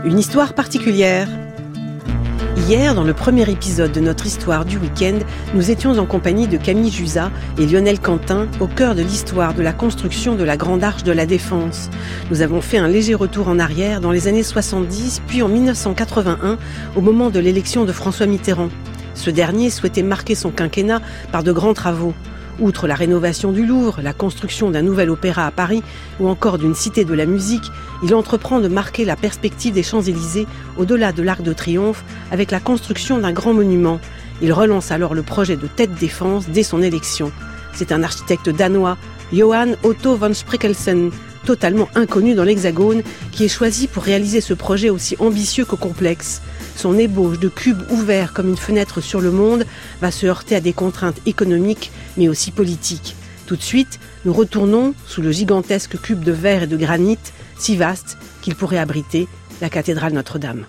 Une histoire particulière. Hier, dans le premier épisode de notre histoire du week-end, nous étions en compagnie de Camille Jusat et Lionel Quentin au cœur de l'histoire de la construction de la Grande Arche de la Défense. Nous avons fait un léger retour en arrière dans les années 70, puis en 1981, au moment de l'élection de François Mitterrand. Ce dernier souhaitait marquer son quinquennat par de grands travaux. Outre la rénovation du Louvre, la construction d'un nouvel opéra à Paris ou encore d'une cité de la musique, il entreprend de marquer la perspective des Champs-Élysées au-delà de l'Arc de Triomphe avec la construction d'un grand monument. Il relance alors le projet de Tête Défense dès son élection. C'est un architecte danois, Johan Otto von Spreckelsen, totalement inconnu dans l'Hexagone, qui est choisi pour réaliser ce projet aussi ambitieux que complexe. Son ébauche de cubes ouverts comme une fenêtre sur le monde va se heurter à des contraintes économiques, mais aussi politiques. Tout de suite, nous retournons sous le gigantesque cube de verre et de granit, si vaste qu'il pourrait abriter la cathédrale Notre-Dame.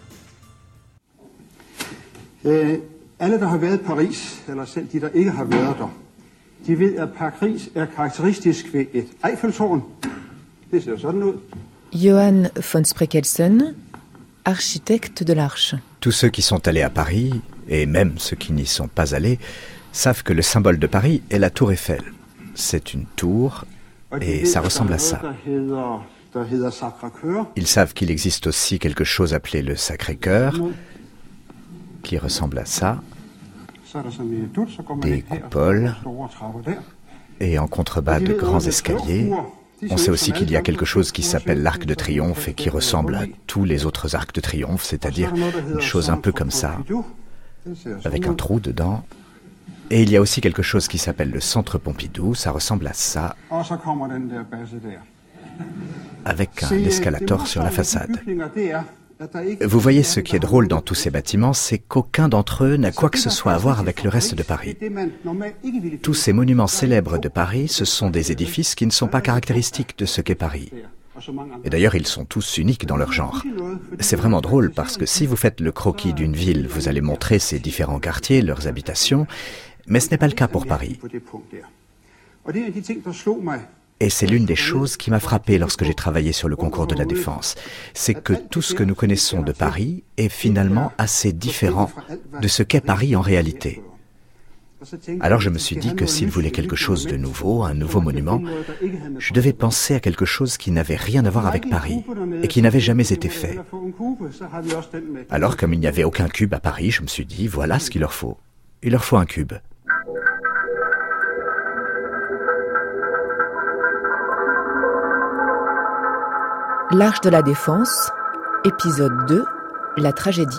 Alle, der har været i Paris, eller selv de, der ikke har været der, de ved, at Paris er karakteristisk ved et Eiffeltårn. Det ser sådan ud. Johan von Spreckelsen, architecte de l'Arche. Tous ceux qui sont allés à Paris, et même ceux qui n'y sont pas allés, savent que le symbole de Paris est la tour Eiffel. C'est une tour, et ça ressemble à ça. Ils savent qu'il existe aussi quelque chose appelé le Sacré-Cœur, qui ressemble à ça, des coupoles, et en contrebas de grands escaliers. On sait aussi qu'il y a quelque chose qui s'appelle l'Arc de Triomphe et qui ressemble à tous les autres arcs de triomphe, c'est-à-dire une chose un peu comme ça, avec un trou dedans. Et il y a aussi quelque chose qui s'appelle le Centre Pompidou, ça ressemble à ça, avec un escalator sur la façade. Vous voyez, ce qui est drôle dans tous ces bâtiments, c'est qu'aucun d'entre eux n'a quoi que ce soit à voir avec le reste de Paris. Tous ces monuments célèbres de Paris, ce sont des édifices qui ne sont pas caractéristiques de ce qu'est Paris. Et d'ailleurs, ils sont tous uniques dans leur genre. C'est vraiment drôle parce que si vous faites le croquis d'une ville, vous allez montrer ses différents quartiers, leurs habitations, mais ce n'est pas le cas pour Paris. Et c'est l'une des choses qui m'a frappé lorsque j'ai travaillé sur le concours de la Défense. C'est que tout ce que nous connaissons de Paris est finalement assez différent de ce qu'est Paris en réalité. Alors je me suis dit que s'il voulait quelque chose de nouveau, un nouveau monument, je devais penser à quelque chose qui n'avait rien à voir avec Paris et qui n'avait jamais été fait. Alors comme il n'y avait aucun cube à Paris, je me suis dit, voilà ce qu'il leur faut. Il leur faut un cube. L'Arche de la Défense, épisode 2, la tragédie.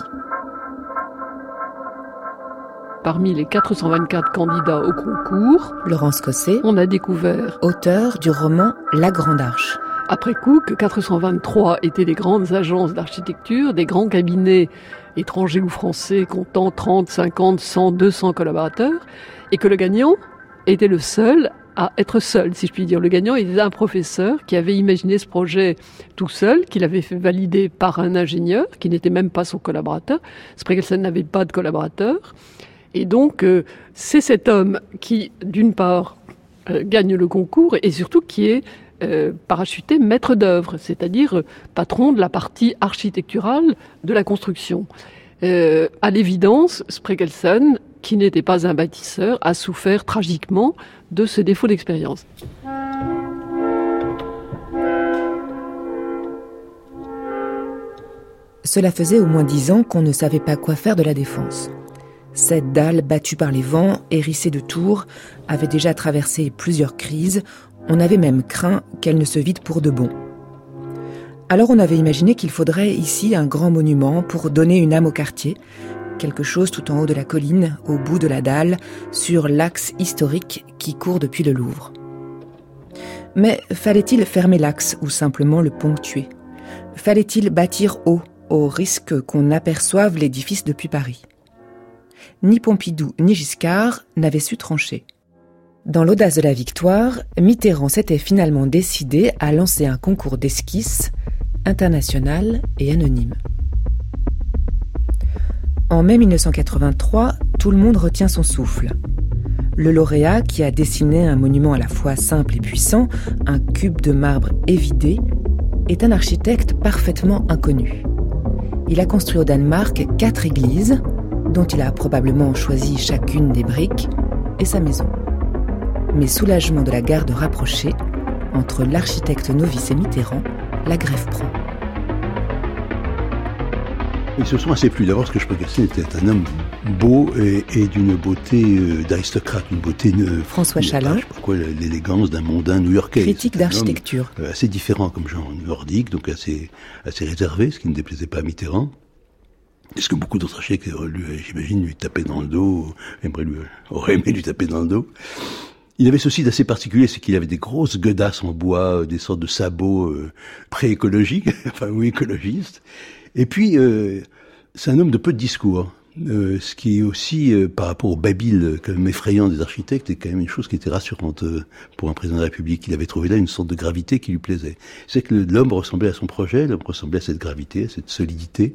Parmi les 424 candidats au concours, Laurence Cosset, on a découvert, auteur du roman La Grande Arche. Après coup, que 423 étaient des grandes agences d'architecture, des grands cabinets étrangers ou français comptant 30, 50, 100, 200 collaborateurs, et que le gagnant était le seul à être seul, si je puis dire. Le gagnant était un professeur qui avait imaginé ce projet tout seul, qu'il avait fait valider par un ingénieur, qui n'était même pas son collaborateur. Spreckelsen n'avait pas de collaborateur. Et donc, c'est cet homme qui, d'une part, gagne le concours et surtout qui est parachuté maître d'œuvre, c'est-à-dire patron de la partie architecturale de la construction. À l'évidence, Spreckelsen, qui n'était pas un bâtisseur, a souffert tragiquement de ce défaut d'expérience. Cela faisait au moins 10 ans qu'on ne savait pas quoi faire de la Défense. Cette dalle battue par les vents, hérissée de tours, avait déjà traversé plusieurs crises. On avait même craint qu'elle ne se vide pour de bon. Alors on avait imaginé qu'il faudrait ici un grand monument pour donner une âme au quartier, quelque chose tout en haut de la colline, au bout de la dalle, sur l'axe historique qui court depuis le Louvre. Mais fallait-il fermer l'axe ou simplement le ponctuer ? Fallait-il bâtir haut, au risque qu'on aperçoive l'édifice depuis Paris ? Ni Pompidou ni Giscard n'avaient su trancher. Dans l'audace de la victoire, Mitterrand s'était finalement décidé à lancer un concours d'esquisses international et anonyme. En mai 1983, tout le monde retient son souffle. Le lauréat, qui a dessiné un monument à la fois simple et puissant, un cube de marbre évidé, est un architecte parfaitement inconnu. Il a construit au Danemark 4 églises, dont il a probablement choisi chacune des briques, et sa maison. Mais soulagement de la garde rapprochée, entre l'architecte novice et Mitterrand, la grève prend. Ils se sont assez plu. D'abord, ce que je peux casser était un homme beau et d'une beauté d'aristocrate, une beauté... François Chalin, je sais pas quoi, l'élégance d'un mondain new-yorkais. Critique d'architecture. Assez différent comme genre nordique, donc assez réservé, ce qui ne déplaisait pas à Mitterrand. Est-ce que beaucoup d'autres architectes, j'imagine, lui tapaient dans le dos, auraient aimé lui taper dans le dos. Il avait ceci d'assez particulier, c'est qu'il avait des grosses godasses en bois, des sortes de sabots pré-écologiques, enfin oui, écologistes. Et puis, c'est un homme de peu de discours, ce qui est aussi, par rapport au babil quand même effrayant des architectes, est quand même une chose qui était rassurante pour un président de la République. Il avait trouvé là une sorte de gravité qui lui plaisait. C'est que l'homme ressemblait à son projet, l'homme ressemblait à cette gravité, à cette solidité.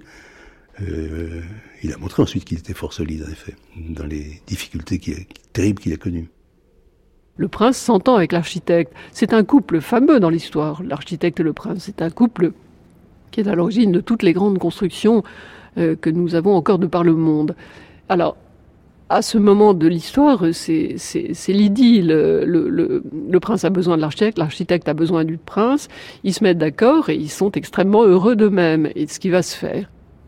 Il a montré ensuite qu'il était fort solide, en effet, dans les difficultés terribles qu'il a connues. Le prince s'entend avec l'architecte. C'est un couple fameux dans l'histoire, l'architecte et le prince. C'est un couple qui est à l'origine de toutes les grandes constructions que nous avons encore de par le monde. Alors, à ce moment de l'histoire, c'est l'idylle. Le prince a besoin de l'architecte a besoin du prince. Ils se mettent d'accord et ils sont extrêmement heureux d'eux-mêmes et de ce qui va se faire.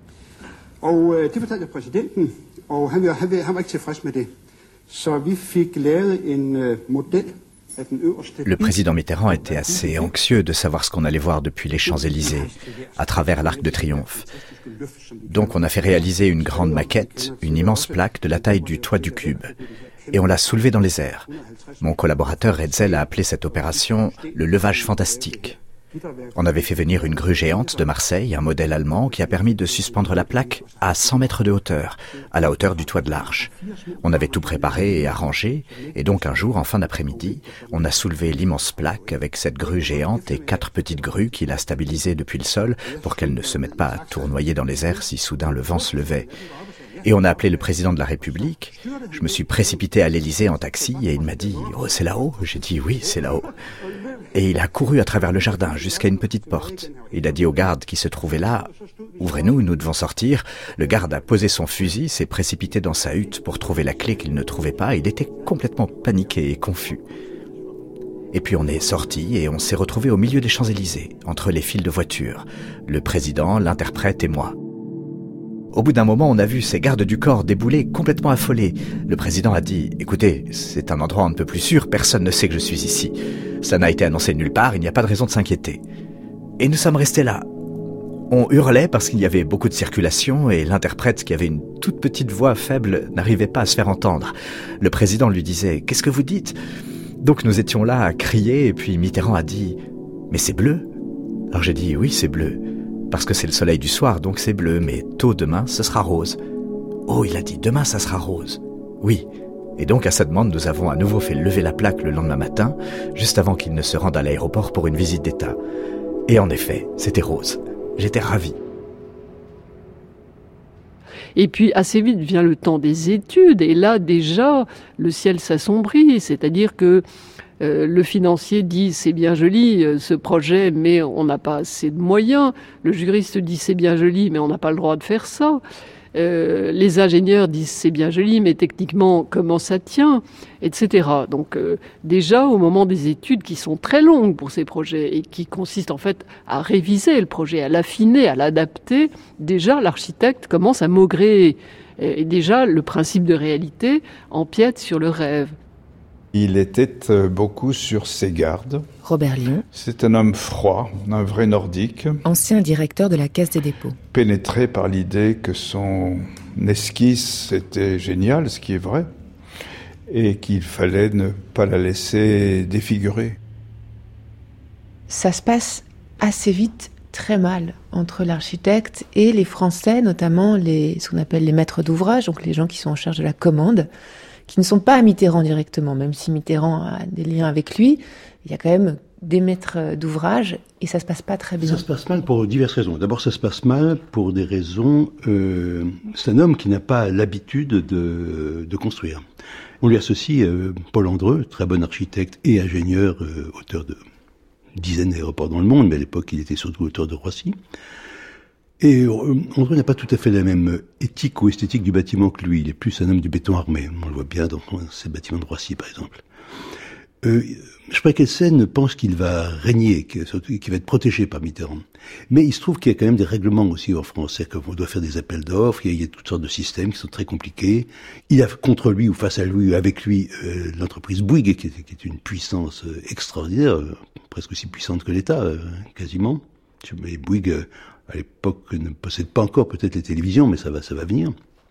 Og det fortalte jeg præsidenten, og han var ikke tilfreds med det. Så vi fik lavet en model. Le président Mitterrand était assez anxieux de savoir ce qu'on allait voir depuis les Champs-Élysées, à travers l'Arc de Triomphe. Donc on a fait réaliser une grande maquette, une immense plaque de la taille du toit du cube. Et on l'a soulevée dans les airs. Mon collaborateur Hetzel a appelé cette opération le levage fantastique. On avait fait venir une grue géante de Marseille, un modèle allemand, qui a permis de suspendre la plaque à 100 mètres de hauteur, à la hauteur du toit de l'Arche. On avait tout préparé et arrangé, et donc un jour, en fin d'après-midi, on a soulevé l'immense plaque avec cette grue géante et 4 petites grues qu'il a stabilisées depuis le sol pour qu'elles ne se mettent pas à tournoyer dans les airs si soudain le vent se levait. Et on a appelé le président de la République. Je me suis précipité à l'Élysée en taxi et il m'a dit « Oh, c'est là-haut ?» J'ai dit « Oui, c'est là-haut ». Et il a couru à travers le jardin jusqu'à une petite porte. Il a dit au garde qui se trouvait là « Ouvrez-nous, nous devons sortir ». Le garde a posé son fusil, s'est précipité dans sa hutte pour trouver la clé qu'il ne trouvait pas. Il était complètement paniqué et confus. Et puis on est sorti et on s'est retrouvé au milieu des Champs-Élysées, entre les files de voitures, le président, l'interprète et moi. Au bout d'un moment, on a vu ces gardes du corps débouler complètement affolés. Le président a dit « Écoutez, c'est un endroit un peu plus sûr, personne ne sait que je suis ici. Ça n'a été annoncé nulle part, il n'y a pas de raison de s'inquiéter. » Et nous sommes restés là. On hurlait parce qu'il y avait beaucoup de circulation et l'interprète, qui avait une toute petite voix faible, n'arrivait pas à se faire entendre. Le président lui disait « Qu'est-ce que vous dites ?» Donc nous étions là à crier et puis Mitterrand a dit « Mais c'est bleu ?» Alors j'ai dit « Oui, c'est bleu. » Parce que c'est le soleil du soir, donc c'est bleu, mais tôt demain, ce sera rose. Oh, il a dit, demain, ça sera rose. Oui. Et donc, à sa demande, nous avons à nouveau fait lever la plaque le lendemain matin, juste avant qu'il ne se rende à l'aéroport pour une visite d'État. Et en effet, c'était rose. J'étais ravi. Et puis, assez vite vient le temps des études, et là, déjà, le ciel s'assombrit, c'est-à-dire que le financier dit c'est bien joli ce projet mais on n'a pas assez de moyens. Le juriste dit c'est bien joli mais on n'a pas le droit de faire ça. Les ingénieurs disent c'est bien joli mais techniquement comment ça tient, etc. Donc déjà au moment des études qui sont très longues pour ces projets et qui consistent en fait à réviser le projet, à l'affiner, à l'adapter, déjà l'architecte commence à maugréer. Et déjà le principe de réalité empiète sur le rêve. Il était beaucoup sur ses gardes. Robert Lyon. C'est un homme froid, un vrai nordique. Ancien directeur de la Caisse des dépôts. Pénétré par l'idée que son esquisse était géniale, ce qui est vrai, et qu'il fallait ne pas la laisser défigurer. Ça se passe assez vite, très mal, entre l'architecte et les Français, notamment ce qu'on appelle les maîtres d'ouvrage, donc les gens qui sont en charge de la commande, qui ne sont pas à Mitterrand directement, même si Mitterrand a des liens avec lui, il y a quand même des maîtres d'ouvrage et ça se passe pas très bien. Ça se passe mal pour diverses raisons. D'abord, ça se passe mal pour des raisons... c'est un homme qui n'a pas l'habitude de construire. On lui associe Paul Andreu, très bon architecte et ingénieur, auteur de dizaines d'aéroports dans le monde, mais à l'époque, il était surtout auteur de Roissy. Et Andreu n'a pas tout à fait la même éthique ou esthétique du bâtiment que lui. Il est plus un homme du béton armé. On le voit bien dans ces bâtiments de Roissy, par exemple. Spreckelsen pense qu'il va régner, qu'il va être protégé par Mitterrand. Mais il se trouve qu'il y a quand même des règlements aussi en France. C'est-à-dire qu'on doit faire des appels d'offres, il y a toutes sortes de systèmes qui sont très compliqués. Il a contre lui ou face à lui ou avec lui l'entreprise Bouygues, qui est une puissance extraordinaire, presque aussi puissante que l'État, quasiment. Mais Bouygues, à l'époque, ne possède pas encore peut-être les télévisions, mais ça va venir.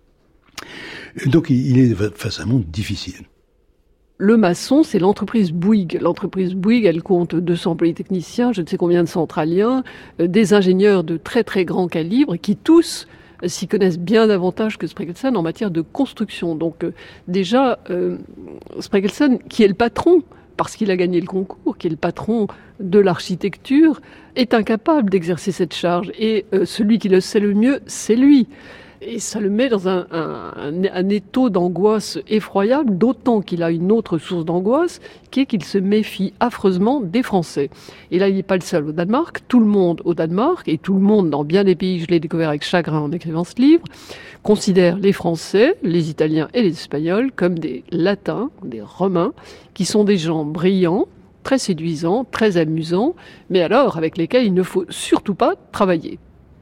Donc il est face à un monde difficile. Le maçon, c'est l'entreprise Bouygues. L'entreprise Bouygues, elle compte 200 polytechniciens, je ne sais combien de centraliens, des ingénieurs de très très grand calibre qui tous s'y connaissent bien davantage que Spreckelsen en matière de construction. Donc déjà, Spreckelsen, qui est le patron, parce qu'il a gagné le concours, qui est le patron de l'architecture, est incapable d'exercer cette charge. Et celui qui le sait le mieux, c'est lui. Et ça le met dans un étau d'angoisse effroyable, d'autant qu'il a une autre source d'angoisse, qui est qu'il se méfie affreusement des Français. Et là, il n'est pas le seul au Danemark. Tout le monde au Danemark, et tout le monde dans bien des pays, je l'ai découvert avec chagrin en écrivant ce livre, considère les Français, les Italiens et les Espagnols comme des Latins, des Romains, qui sont des gens brillants, très séduisants, très amusants, mais alors avec lesquels il ne faut surtout pas travailler.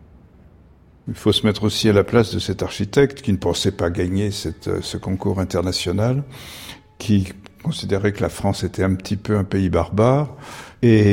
Il faut se mettre aussi à la place de cet architecte qui ne pensait pas gagner ce concours international, qui considérait que la France était un petit peu un pays barbare et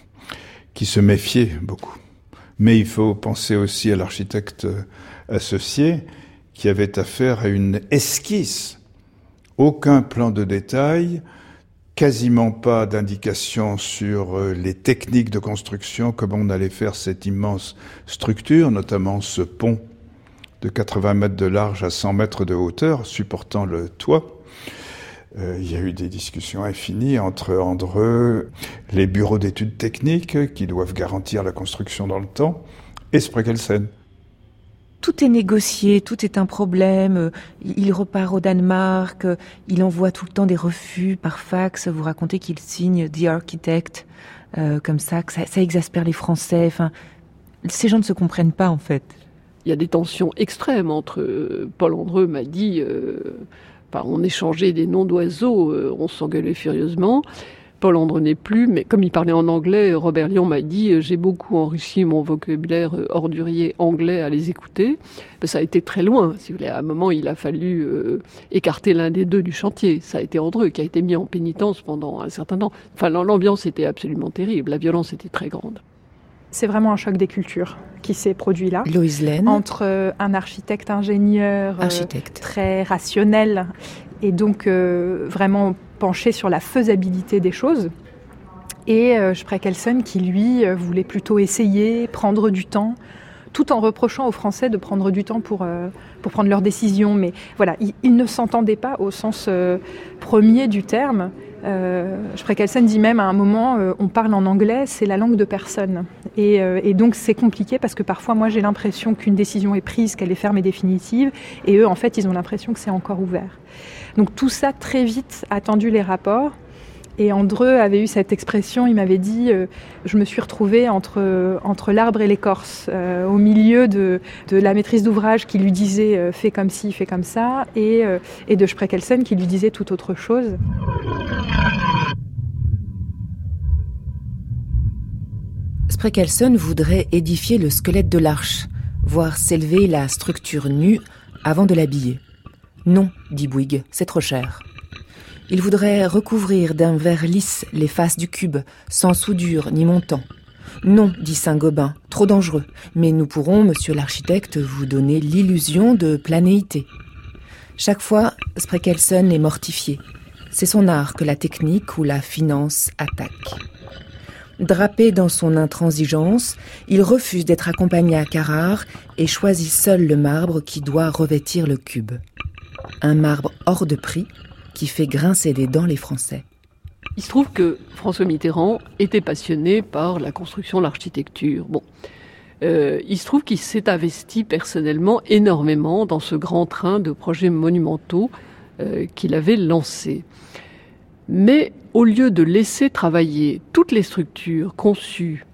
qui se méfiait beaucoup. Mais il faut penser aussi à l'architecte associé qui avait affaire à une esquisse. Aucun plan de détail, quasiment pas d'indication sur les techniques de construction, comment on allait faire cette immense structure, notamment ce pont de 80 mètres de large à 100 mètres de hauteur, supportant le toit. Il y a eu des discussions infinies entre Andreu, les bureaux d'études techniques qui doivent garantir la construction dans le temps, et Spreckelsen. Tout est négocié, tout est un problème. Il repart au Danemark, il envoie tout le temps des refus par fax. Vous racontez qu'il signe The Architect, comme ça, que ça exaspère les Français. Enfin, ces gens ne se comprennent pas, en fait. Il y a des tensions extrêmes entre... Paul Andreu m'a dit... on échangeait des noms d'oiseaux, on s'engueulait furieusement. Paul Andreu n'est plus, mais comme il parlait en anglais, Robert Lyon m'a dit « J'ai beaucoup enrichi mon vocabulaire ordurier anglais à les écouter ». Ça a été très loin, si vous voulez. À un moment, il a fallu écarter l'un des deux du chantier. Ça a été Andreu qui a été mis en pénitence pendant un certain temps. Enfin, l'ambiance était absolument terrible, la violence était très grande. C'est vraiment un choc des cultures qui s'est produit là. Loïse Laine. Entre un architecte-ingénieur très rationnel et donc vraiment penché sur la faisabilité des choses. Et Spreckelsen qui, lui, voulait plutôt essayer, prendre du temps, tout en reprochant aux Français de prendre du temps pour prendre leurs décisions. Mais voilà, ils ne s'entendaient pas au sens premier du terme. Spreckelsen dit même à un moment, on parle en anglais, c'est la langue de personne. Et donc c'est compliqué parce que parfois moi j'ai l'impression qu'une décision est prise, qu'elle est ferme et définitive, et eux en fait ils ont l'impression que c'est encore ouvert. Donc tout ça très vite a tendu les rapports. Et Andreu avait eu cette expression, il m'avait dit je me suis retrouvée entre l'arbre et l'écorce, au milieu de la maîtrise d'ouvrage qui lui disait fais comme ci, fais comme ça, et de Spreckelsen qui lui disait tout autre chose. Spreckelsen voudrait édifier le squelette de l'arche, voir s'élever la structure nue avant de l'habiller. Non, dit Bouygues, c'est trop cher. Il voudrait recouvrir d'un verre lisse les faces du cube, sans soudure ni montant. Non, dit Saint-Gobain, trop dangereux, mais nous pourrons, monsieur l'architecte, vous donner l'illusion de planéité. Chaque fois, Spreckelsen est mortifié. C'est son art que la technique ou la finance attaque. Drapé dans son intransigeance, il refuse d'être accompagné à Carrare et choisit seul le marbre qui doit revêtir le cube. Un marbre hors de prix qui fait grincer des dents les Français. Il se trouve que François Mitterrand était passionné par la construction, l'architecture. Il se trouve qu'il s'est investi personnellement énormément dans ce grand train de projets monumentaux qu'il avait lancé. Mais au lieu de laisser travailler toutes les structures conçues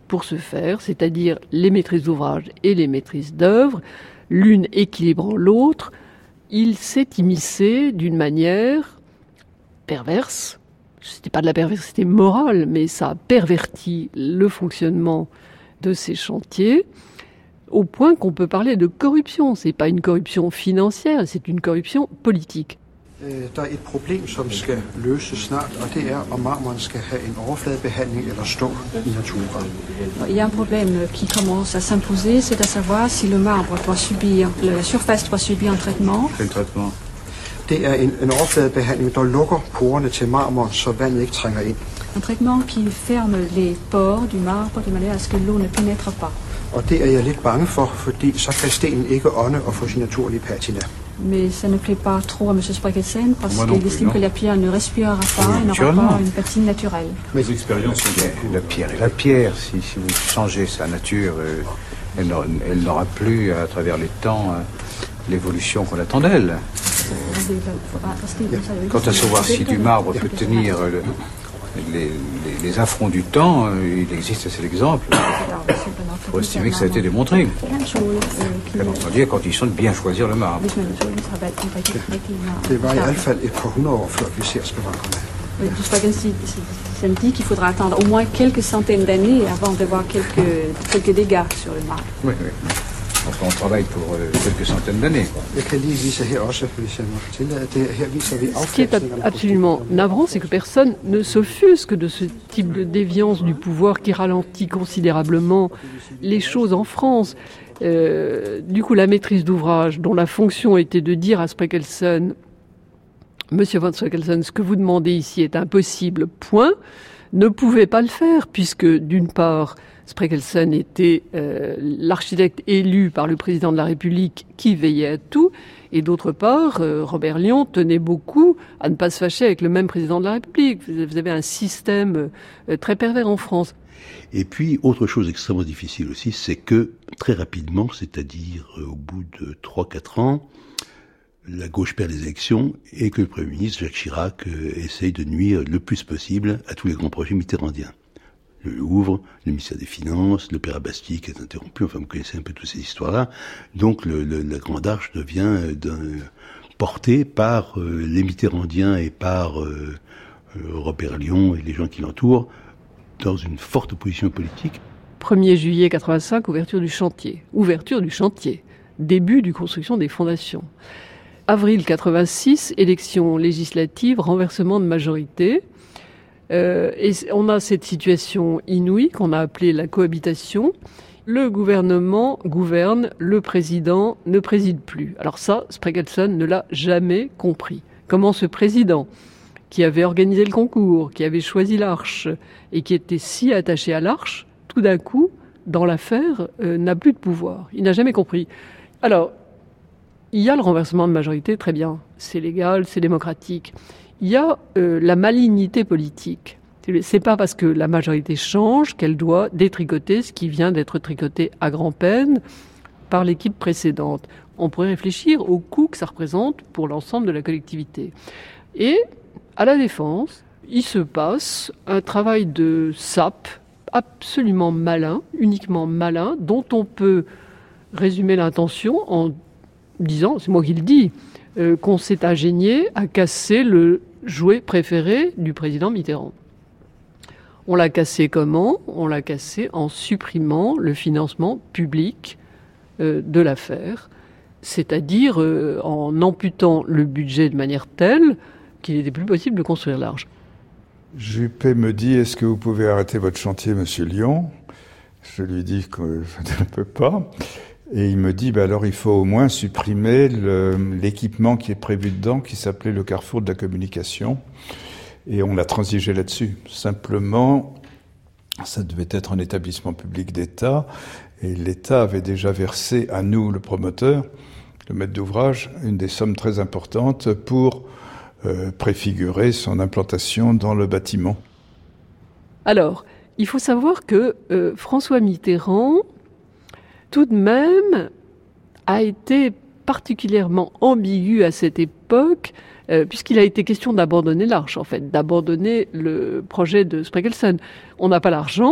pour ce faire, c'est-à-dire les maîtrises d'ouvrage et les maîtrises d'œuvre, l'une équilibrant l'autre. Il s'est immiscé d'une manière perverse. C'était pas de la perversité morale, mais ça a perverti le fonctionnement de ces chantiers, au point qu'on peut parler de corruption. C'est pas une corruption financière, c'est une corruption politique. Der er et problem, som skal løses snart, og det er, om marmoren skal have en overfladebehandling eller stå i naturen. Il y a un problème qui commence à s'imposer, c'est à savoir si le marbre doit subir, la surface doit subir un traitement. Quel traitement? Det er en overfladebehandling, der lukker porerne til marmoren, så vandet ikke trænger ind. Un traitement qui ferme les pores du marbre de manière à ce que l'eau ne pénètre pas. Og det er jeg lidt bange for, fordi så kan stenen ikke ånde og få sin naturlige patina. Mais ça ne plaît pas trop à M. Spragelsen parce qu'il estime que la pierre ne respirera pas et n'aura pas une patine naturelle. Mes expériences sont la pierre, si vous changez sa nature, elle n'aura plus à travers les temps l'évolution qu'on attend d'elle. Quant à savoir si du marbre peut tenir les affronts du temps, il existe assez d'exemples. Il faut estimer que ça a été démontré. On dit à condition de bien choisir le marbre. Det var i hvert fald et par 100 år før vi ser skavankerna. Ça me dit qu'il faudra attendre au moins quelques centaines d'années avant de voir quelques dégâts sur le marbre. Oui. Enfin, on travaille pour quelques centaines d'années. Ce qui est absolument navrant, c'est que personne ne s'offusque de ce type de déviance du pouvoir qui ralentit considérablement les choses en France. Du coup, la maîtrise d'ouvrage, dont la fonction était de dire à Spragelsen, Monsieur von Spragelsen, ce que vous demandez ici est impossible, point, ne pouvait pas le faire, puisque d'une part, Spragelsen était l'architecte élu par le président de la République qui veillait à tout, et d'autre part, Robert Lyon tenait beaucoup à ne pas se fâcher avec le même président de la République. Vous avez un système très pervers en France. Et puis, autre chose extrêmement difficile aussi, c'est que très rapidement, c'est-à-dire au bout de 3-4 ans, la gauche perd les élections et que le Premier ministre, Jacques Chirac, essaye de nuire le plus possible à tous les grands projets mitterrandiens. Le Louvre, le ministère des Finances, l'Opéra Bastille est interrompu, enfin vous connaissez un peu toutes ces histoires-là. Donc la Grande Arche devient portée par les Mitterrandiens et par Robert Lyon et les gens qui l'entourent dans une forte opposition politique. 1er juillet 85, ouverture du chantier. Début du construction des fondations. Avril 86, élection législative, renversement de majorité. Et on a cette situation inouïe qu'on a appelée la cohabitation. Le gouvernement gouverne, le président ne préside plus. Alors ça, Spragelsen ne l'a jamais compris. Comment ce président, qui avait organisé le concours, qui avait choisi l'Arche et qui était si attaché à l'Arche, tout d'un coup, dans l'affaire, n'a plus de pouvoir. Il n'a jamais compris. Alors, il y a le renversement de majorité, très bien. C'est légal, c'est démocratique. Il y a la malignité politique. C'est pas parce que la majorité change qu'elle doit détricoter ce qui vient d'être tricoté à grand-peine par l'équipe précédente. On pourrait réfléchir au coût que ça représente pour l'ensemble de la collectivité. Et à la Défense, il se passe un travail de sape absolument malin, uniquement malin, dont on peut résumer l'intention en disant, c'est moi qui le dis, qu'on s'est ingénié à casser le jouet préféré du président Mitterrand. On l'a cassé comment ? On l'a cassé en supprimant le financement public de l'affaire, c'est-à-dire en amputant le budget de manière telle qu'il n'était plus possible de construire l'Arche. Juppé me dit, est-ce que vous pouvez arrêter votre chantier, monsieur Lyon ? Je lui dis que je ne peux pas. Et il me dit, alors il faut au moins supprimer l'équipement qui est prévu dedans, qui s'appelait le carrefour de la communication. Et on a transigé là-dessus. Simplement, ça devait être un établissement public d'État. Et l'État avait déjà versé à nous, le promoteur, le maître d'ouvrage, une des sommes très importantes pour préfigurer son implantation dans le bâtiment. Alors, il faut savoir que François Mitterrand, tout de même, a été particulièrement ambigu à cette époque, puisqu'il a été question d'abandonner l'Arche, en fait, d'abandonner le projet de Spragelsen. On n'a pas l'argent,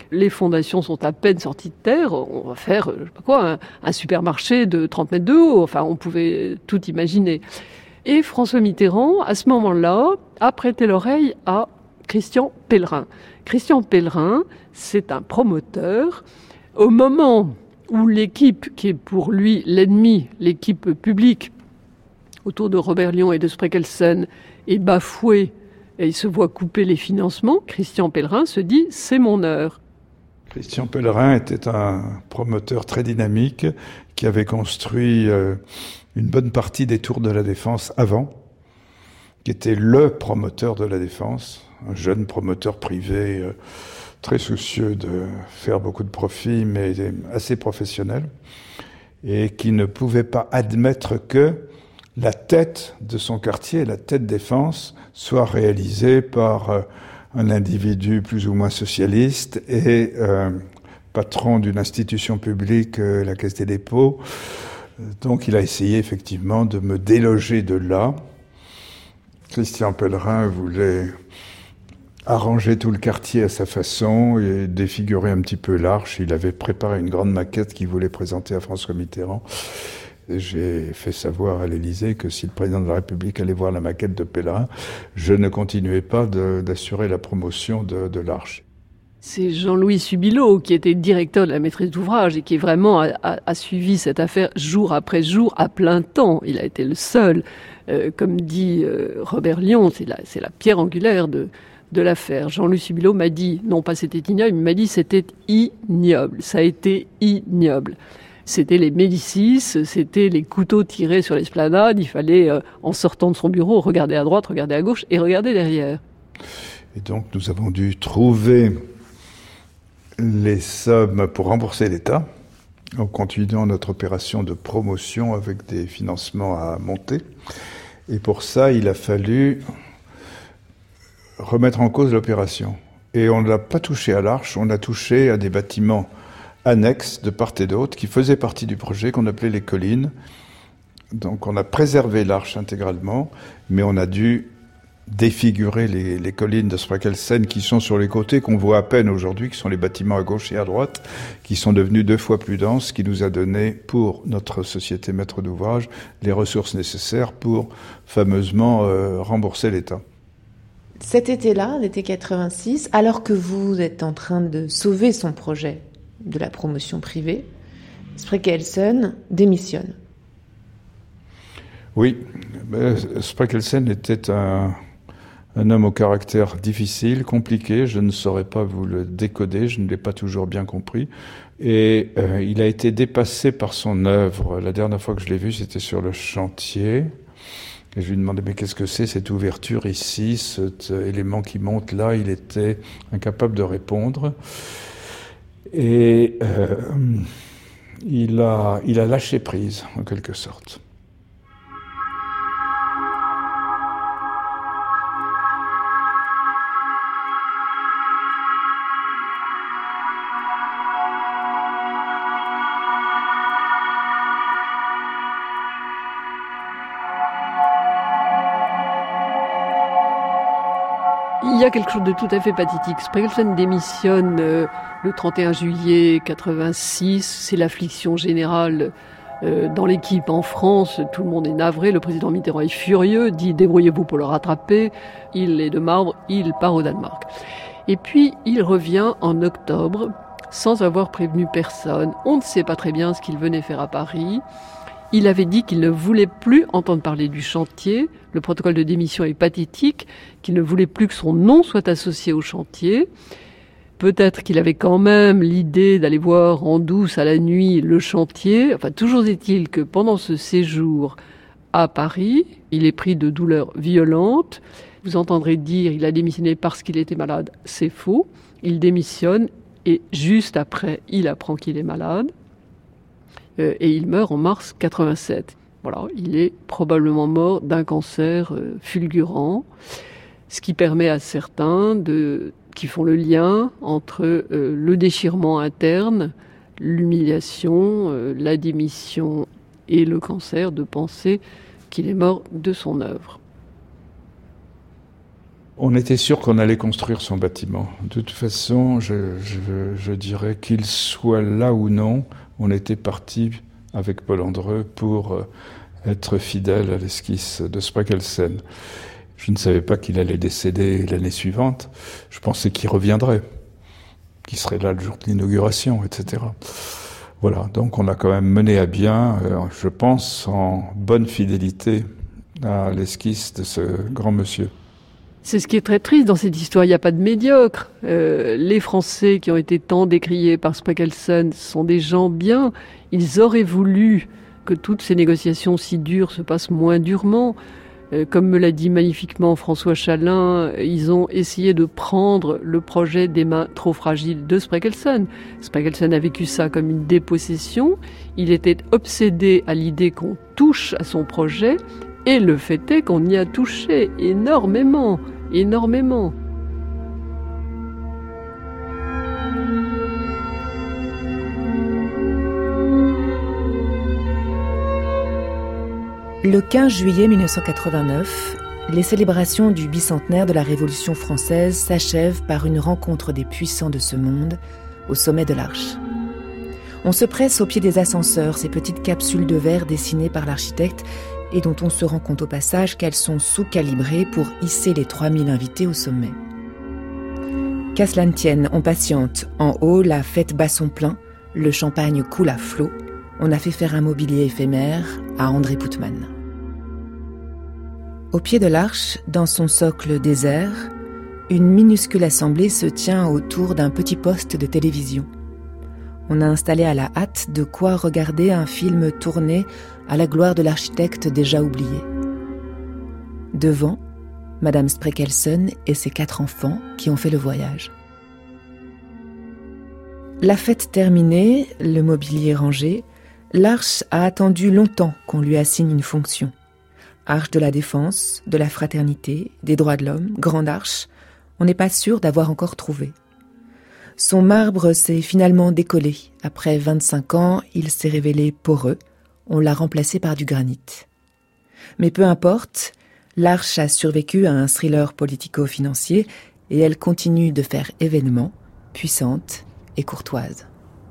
Les fondations sont à peine sorties de terre. On va faire, je sais pas quoi, un supermarché de 30 mètres de haut. Enfin, on pouvait tout imaginer. Et François Mitterrand, à ce moment-là, a prêté l'oreille à Christian Pellerin. Christian Pellerin, c'est un promoteur. Au moment où l'équipe, qui est pour lui l'ennemi, l'équipe publique, autour de Robert Lion et de Spreckelsen, est bafouée et il se voit couper les financements, Christian Pellerin se dit « c'est mon heure ». Christian Pellerin était un promoteur très dynamique qui avait construit une bonne partie des tours de la Défense avant, qui était le promoteur de la Défense, un jeune promoteur privé très soucieux de faire beaucoup de profits, mais assez professionnel, et qui ne pouvait pas admettre que la tête de son quartier, la tête Défense, soit réalisée par un individu plus ou moins socialiste et patron d'une institution publique, la Caisse des dépôts. Donc il a essayé effectivement de me déloger de là. Christian Pellerin voulait arranger tout le quartier à sa façon et défigurer un petit peu l'Arche. Il avait préparé une grande maquette qu'il voulait présenter à François Mitterrand. Et j'ai fait savoir à l'Élysée que si le président de la République allait voir la maquette de Pellerin, je ne continuais pas d'assurer la promotion de l'Arche. C'est Jean-Louis Subilot qui était directeur de la maîtrise d'ouvrage et qui vraiment a suivi cette affaire jour après jour à plein temps. Il a été le seul. Comme dit Robert Lion, c'est la pierre angulaire de l'affaire. Jean-Louis Subilot m'a dit, non pas c'était ignoble, il m'a dit c'était ignoble. Ça a été ignoble. C'était les Médicis, c'était les couteaux tirés sur l'esplanade. Il fallait, en sortant de son bureau, regarder à droite, regarder à gauche et regarder derrière. Et donc nous avons dû trouver les sommes pour rembourser l'État en continuant notre opération de promotion avec des financements à monter. Et pour ça, il a fallu remettre en cause l'opération. Et on ne l'a pas touché à l'Arche, on a touché à des bâtiments annexes de part et d'autre qui faisaient partie du projet qu'on appelait les collines. Donc on a préservé l'Arche intégralement, mais on a dû défigurer les collines de Spreckelsen qui sont sur les côtés, qu'on voit à peine aujourd'hui, qui sont les bâtiments à gauche et à droite, qui sont devenus 2 fois plus denses, qui nous a donné, pour notre société maître d'ouvrage, les ressources nécessaires pour fameusement rembourser l'État. Cet été-là, l'été 86, alors que vous êtes en train de sauver son projet de la promotion privée, Spreckelsen démissionne. Oui, Spreckelsen était un homme au caractère difficile, compliqué, je ne saurais pas vous le décoder, je ne l'ai pas toujours bien compris. Et il a été dépassé par son œuvre. La dernière fois que je l'ai vu, c'était sur le chantier. Et je lui demandais, mais qu'est-ce que c'est cette ouverture ici, cet élément qui monte là? Il était incapable de répondre. Et il a lâché prise, en quelque sorte. Il y a quelque chose de tout à fait pathétique. Spreckelsen démissionne le 31 juillet 86. C'est l'affliction générale dans l'équipe en France. Tout le monde est navré. Le président Mitterrand est furieux, dit « débrouillez-vous pour le rattraper ». Il est de marbre, il part au Danemark. Et puis, il revient en octobre sans avoir prévenu personne. On ne sait pas très bien ce qu'il venait faire à Paris. Il avait dit qu'il ne voulait plus entendre parler du chantier. Le protocole de démission est pathétique, qu'il ne voulait plus que son nom soit associé au chantier. Peut-être qu'il avait quand même l'idée d'aller voir en douce à la nuit le chantier. Enfin, toujours est-il que pendant ce séjour à Paris, il est pris de douleurs violentes. Vous entendrez dire qu'il a démissionné parce qu'il était malade. C'est faux. Il démissionne et juste après, il apprend qu'il est malade. Et il meurt en mars 87. Voilà, il est probablement mort d'un cancer fulgurant, ce qui permet à certains qui font le lien entre le déchirement interne, l'humiliation, la démission et le cancer, de penser qu'il est mort de son œuvre. On était sûr qu'on allait construire son bâtiment. De toute façon, je dirais qu'il soit là ou non, on était parti avec Paul Andreu pour être fidèle à l'esquisse de Spreckelsen. Je ne savais pas qu'il allait décéder l'année suivante. Je pensais qu'il reviendrait, qu'il serait là le jour de l'inauguration, etc. Voilà, donc on a quand même mené à bien, je pense, en bonne fidélité à l'esquisse de ce grand monsieur. C'est ce qui est très triste dans cette histoire, il n'y a pas de médiocres. Les Français qui ont été tant décriés par Spreckelsen sont des gens bien. Ils auraient voulu que toutes ces négociations si dures se passent moins durement. Comme me l'a dit magnifiquement François Chalin, ils ont essayé de prendre le projet des mains trop fragiles de Spreckelsen. Spreckelsen a vécu ça comme une dépossession. Il était obsédé à l'idée qu'on touche à son projet. Et le fait est qu'on y a touché énormément. Le 15 juillet 1989, les célébrations du bicentenaire de la Révolution française s'achèvent par une rencontre des puissants de ce monde au sommet de l'Arche. On se presse au pied des ascenseurs, ces petites capsules de verre dessinées par l'architecte et dont on se rend compte au passage qu'elles sont sous-calibrées pour hisser les 3000 invités au sommet. Qu'à cela ne tienne, on patiente. En haut, la fête bat son plein, le champagne coule à flot. On a fait faire un mobilier éphémère à André Poutman. Au pied de l'arche, dans son socle désert, une minuscule assemblée se tient autour d'un petit poste de télévision. On a installé à la hâte de quoi regarder un film tourné à la gloire de l'architecte déjà oublié. Devant, Madame Spreckelsen et ses 4 enfants qui ont fait le voyage. La fête terminée, le mobilier rangé, l'Arche a attendu longtemps qu'on lui assigne une fonction. Arche de la défense, de la fraternité, des droits de l'homme, grande arche, on n'est pas sûr d'avoir encore trouvé. Son marbre s'est finalement décollé. Après 25 ans, il s'est révélé poreux. On l'a remplacé par du granit. Mais peu importe, l'Arche a survécu à un thriller politico-financier et elle continue de faire événement, puissante et courtoise.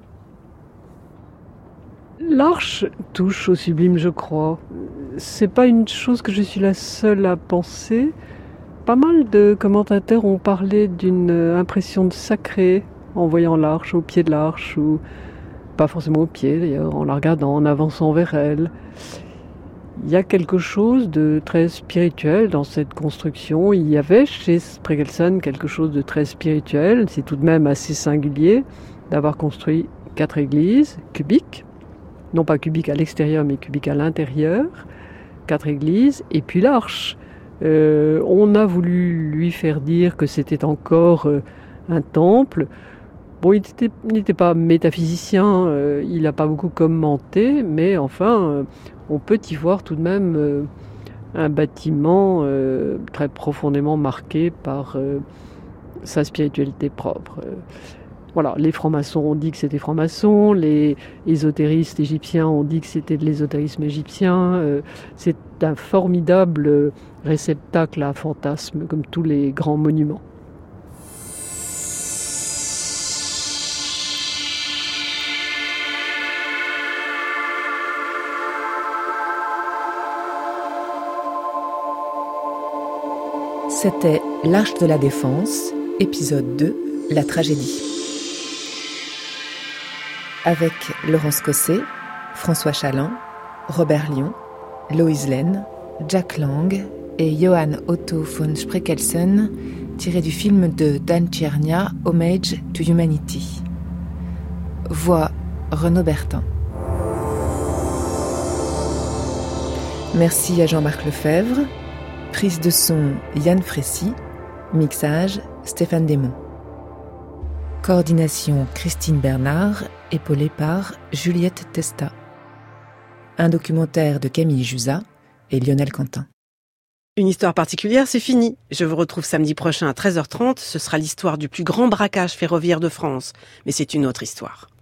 L'Arche touche au sublime, je crois. C'est pas une chose que je suis la seule à penser. Pas mal de commentateurs ont parlé d'une impression de sacré en voyant l'Arche, au pied de l'Arche, ou pas forcément au pied d'ailleurs, en la regardant, en avançant vers elle. Il y a quelque chose de très spirituel dans cette construction. Il y avait chez Spreckelsen quelque chose de très spirituel. C'est tout de même assez singulier d'avoir construit 4 églises cubiques. Non pas cubiques à l'extérieur, mais cubiques à l'intérieur. 4 églises, et puis l'Arche. On a voulu lui faire dire que c'était encore un temple. Bon, il n'était pas métaphysicien, il n'a pas beaucoup commenté, mais enfin, on peut y voir tout de même un bâtiment très profondément marqué par sa spiritualité propre. Voilà, les francs-maçons ont dit que c'était francs-maçons, les ésotéristes égyptiens ont dit que c'était de l'ésotérisme égyptien. C'est un formidable réceptacle à fantasmes, comme tous les grands monuments. C'était l'Arche de la Défense, épisode 2, la tragédie. Avec Laurence Cosset, François Chalin, Robert Lyon, Loïse Laine, Jack Lang et Johann Otto von Spreckelsen, tiré du film de Dan Tchernia, Homage to Humanity. Voix Renaud Bertin. Merci à Jean-Marc Lefebvre. Prise de son Yann Frécy. Mixage Stéphane Desmond. Coordination Christine Bernard, épaulée par Juliette Testa. Un documentaire de Camille Jusa et Lionel Quentin. Une histoire particulière, c'est fini. Je vous retrouve samedi prochain à 13h30. Ce sera l'histoire du plus grand braquage ferroviaire de France. Mais c'est une autre histoire.